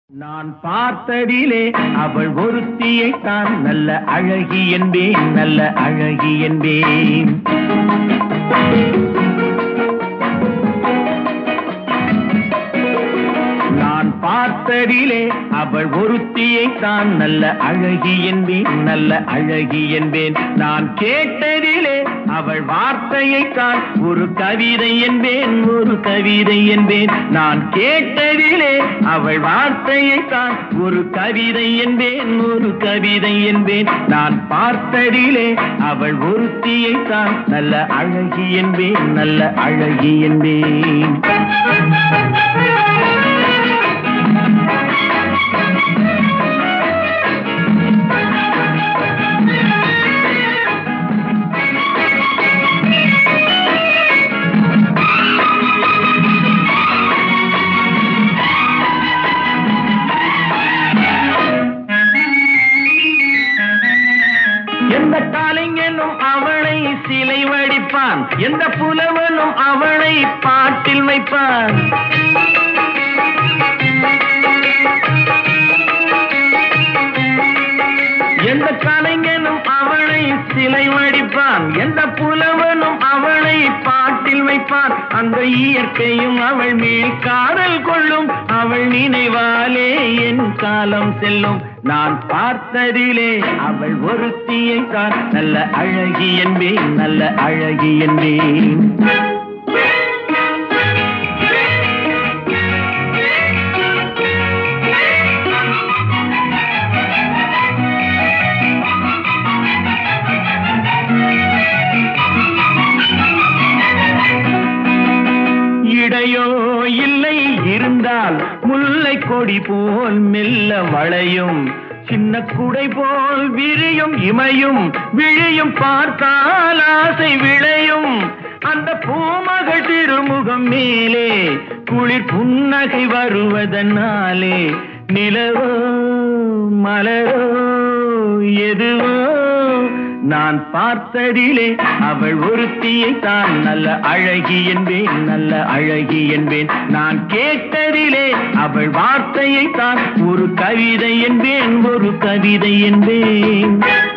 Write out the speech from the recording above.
நான் பார்த்ததிலே அவள் ஒருத்தியைத்தான் நல்ல அழகி என்பேன், நல்ல அழகி என்பேன். நான் பார்த்ததிலே அவள் ஒருத்தியைத்தான் நல்ல அழகி என்பேன், நல்ல அழகி என்பேன். நான் கேட்டதிலே அவள் வார்த்தையைத்தான் ஒரு கவிதை என்பேன், ஒரு கவிதை என்பேன். நான் கேட்டதிலே அவள் வார்த்தையைத்தான் ஒரு கவிதை என்பேன், ஒரு கவிதை என்பேன். நான் பார்த்ததிலே அவள் ஒருத்தியைத்தான் நல்ல அழகி என்பேன், நல்ல அழகி என்பேன். எந்த காலைஞனும் அவளை சிலை வடிப்பான், எந்த புலவனும் அவளை பாட்டில் வைப்பான். எந்த கலைஞனும் அவளை சிலை வடிப்பான், எந்த புலவனும் அவளை பாட்டில் வைப்பான். அந்த இயற்கையும் அவள் மேல் காதல் கொள்ளும், அவள் நினைவாலே என் காலம் செல்லும். நான் பார்த்ததிலே அவள் ஒருத்தியைத்தான் நல்ல அழகி என்பேன், நல்ல அழகி என்பேன். இடையோ இல்லை இருந்தால் முல்லை கொடி போல் மெல்ல வளையும், சின்ன குடை போல் விரியும் இமையும் விழியும் பார்த்தால் ஆசை விளையும். அந்த பூமகள் திருமுகம் மேலே குளிர் புன்னகை வருவதனாலே நிலவோ மலரோ எதுவோ நான் பார்த்ததிலே அவள் ஒருத்தியைத்தான் நல்ல அழகி என்பேன், நல்ல அழகி என்பேன். நான் கேட்டதிலே அவள் வார்த்தையைத்தான் ஒரு கவிதை என்பேன், ஒரு கவிதை என்பேன்.